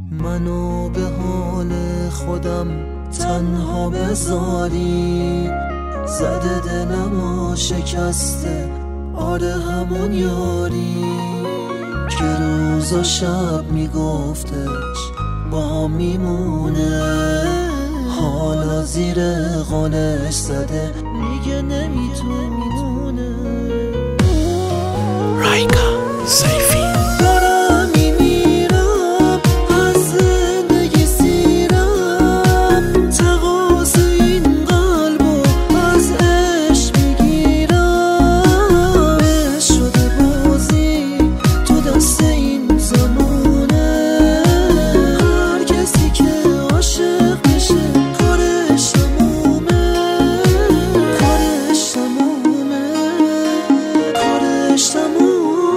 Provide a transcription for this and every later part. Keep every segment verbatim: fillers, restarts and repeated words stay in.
منو به حال خودم تنها بذاری، زده دلمو شکسته آره همون یاری که روز و شب میگفتش با هم میمونه، حالا زیر قولش زده میگه نمیتونه. رایکا سیفی دارم میمیرم از زندگی سیرم، تقاض این قلبو از عشق میگیرم، عشق شده بازی تو دست این زمونه، هر کسی که عاشق میشه کارش تمومه، کارش تمومه، کارش تمومه.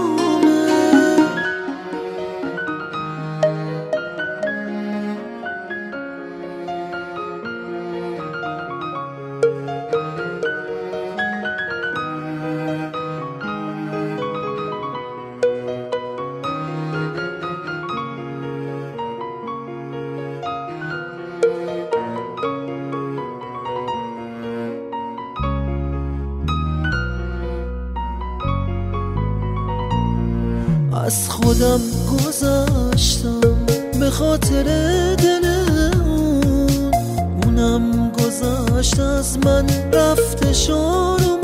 از خودم گذشتم به خاطر دل اون، اونم گذشت از من رفته شارم